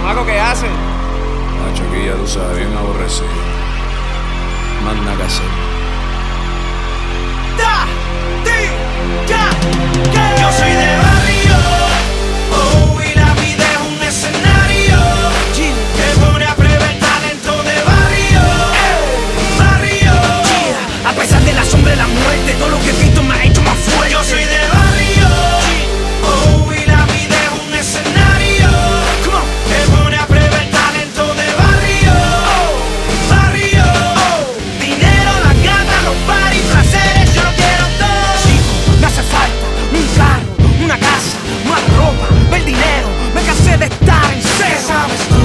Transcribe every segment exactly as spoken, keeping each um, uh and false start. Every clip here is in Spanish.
Chamaco, ¿qué hacen? Nacho, aquí ya tú sabes, bien aborrecido. Más nada que hacer. Da, di, ya, que yo soy de barrio, oh, y la vida es un escenario que pone a prueba el talento de barrio, barrio. A pesar de la sombra y la muerte, todo lo que he visto me ha hecho más fuerte. Yo soy de barrio, oh, y la vida es un escenario que pone a prueba el talento de barrio, barrio. Dinero, la gata, los paris, placeres, yo lo quiero todo. Chico, me hace falta un carro, una casa, más ropa, ver dinero. Me cansé de estar en cero. ¿Qué sabes tú?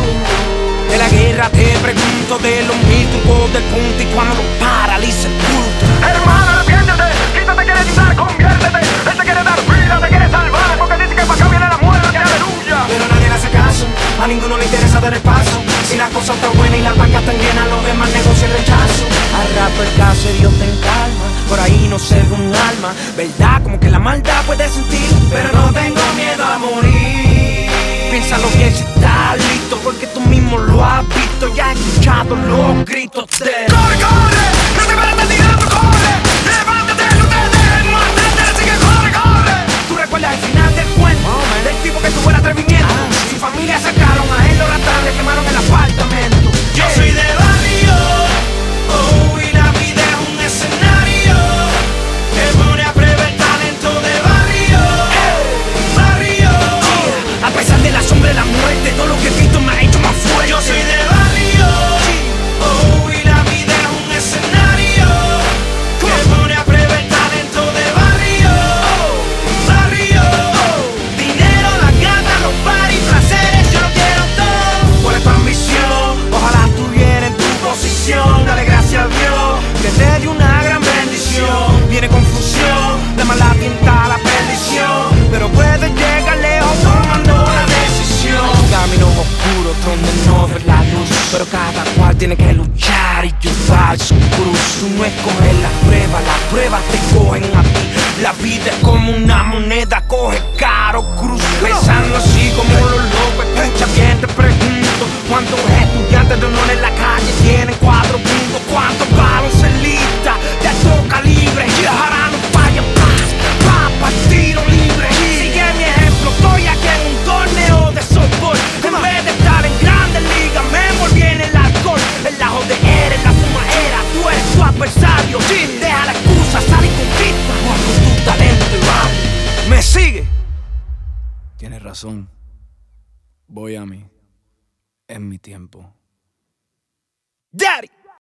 De la guerra te pregunto, de los mil trucos del punto y cuando lo paraliza el culto. Hermano, arrepiéntete, quítate, quiere quitar, conviértete. Él te quiere dar vida, te quiere salvar, porque dice que para acá viene la muerte, aleluya. Pero nadie le hace caso, a ninguno le interesa dar el paso. Si la cosa está buena y la banca está llena, los demás negocios rechazo. Al rato el caso Dios te calma, por ahí no se ve un alma. Verdad, como que la maldad puede sentir, pero no tengo miedo a morir. Piénsalo bien si estás listo, porque tú mismo lo has visto. Ya he escuchado los gritos de ¡corre, corre! ¡No te pares de tirando, corre! ¡Levántate, no te dejes matarte! ¡Así que corre, corre! ¿Tú recuerdas el final del cuento? Oh, del tipo que tuvo el atrevimiento. Ah, sí. Su familia sacaron a él, lo rataron, le quemaron el apartamento. Yo yeah. soy de barrio, oh, y la vida es un escenario que pone a prueba el talento de barrio, barrio. Yeah. A pesar de la sombra y la muerte, todo lo que he visto me ha hecho más fuerte. Yo soy de barrio, oh, y la vida es un escenario que pone a prueba el talento de barrio, barrio. Dinero, la gata, los paris, placeres, yo lo quiero todo. ¿Cuál es tu ambición? Ojalá estuviera en tu posición. Dale gracias a Dios que te dio una gran bendición. Viene confusión, la mala pinta la perdición, pero puedes llegar lejos tomando la decisión. Caminos oscuros donde no ves la luz, pero cada cual tiene que luchar y llevar su cruz. Tú no escoges la prueba, las pruebas te cogen a ti. La vida es como una moneda, coge caro cruz. Pensando así como los locos, escucha bien, te pregunto: ¿cuántos estudiantes de honor en la calle tienen cuatro puntos? ¿Cuántos baloncelistas de alto calibre viajarán un falla paz, pa' tiro libre? Sigue mi ejemplo, estoy aquí en un torneo de softball. En vez de estar en grandes ligas, me envolví en el alcohol, en la jodera, en la fumadera. Tú eres tu adversario, deja la excusa, sal y conquista con tu talento y vale. ¿Me sigue? Tienes razón. Voy a mí. Es mi tiempo. Daddy.